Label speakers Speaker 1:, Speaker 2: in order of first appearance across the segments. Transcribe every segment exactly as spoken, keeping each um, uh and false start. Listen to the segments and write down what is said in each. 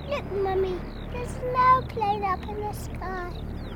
Speaker 1: Look, Mummy, there's no plane up in the sky.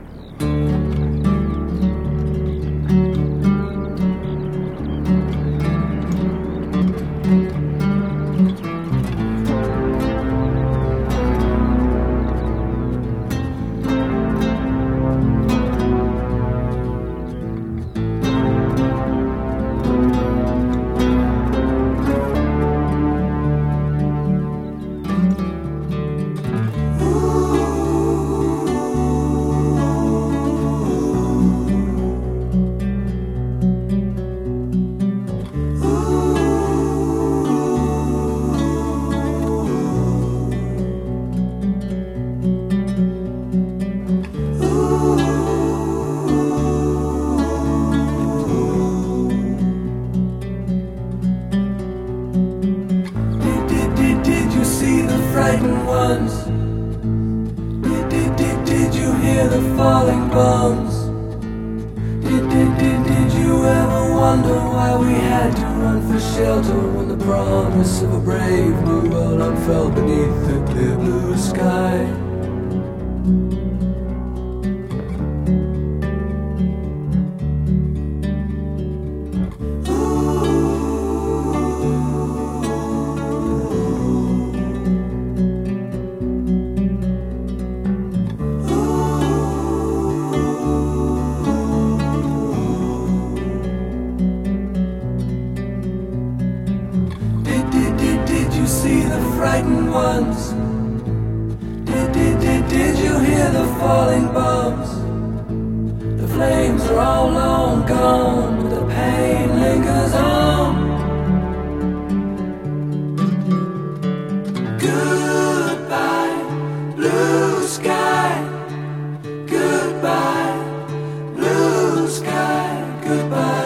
Speaker 2: Frightened ones. Did, did, did, did you hear the falling bombs? Did, did, did, did you ever wonder why we had to run for shelter when the promise of a brave new world unfurled beneath the clear blue sky? See the frightened ones. Did, did, did, did you hear the falling bombs? The flames are all long gone, but the pain lingers on. Goodbye, blue sky. Goodbye, blue sky. Goodbye.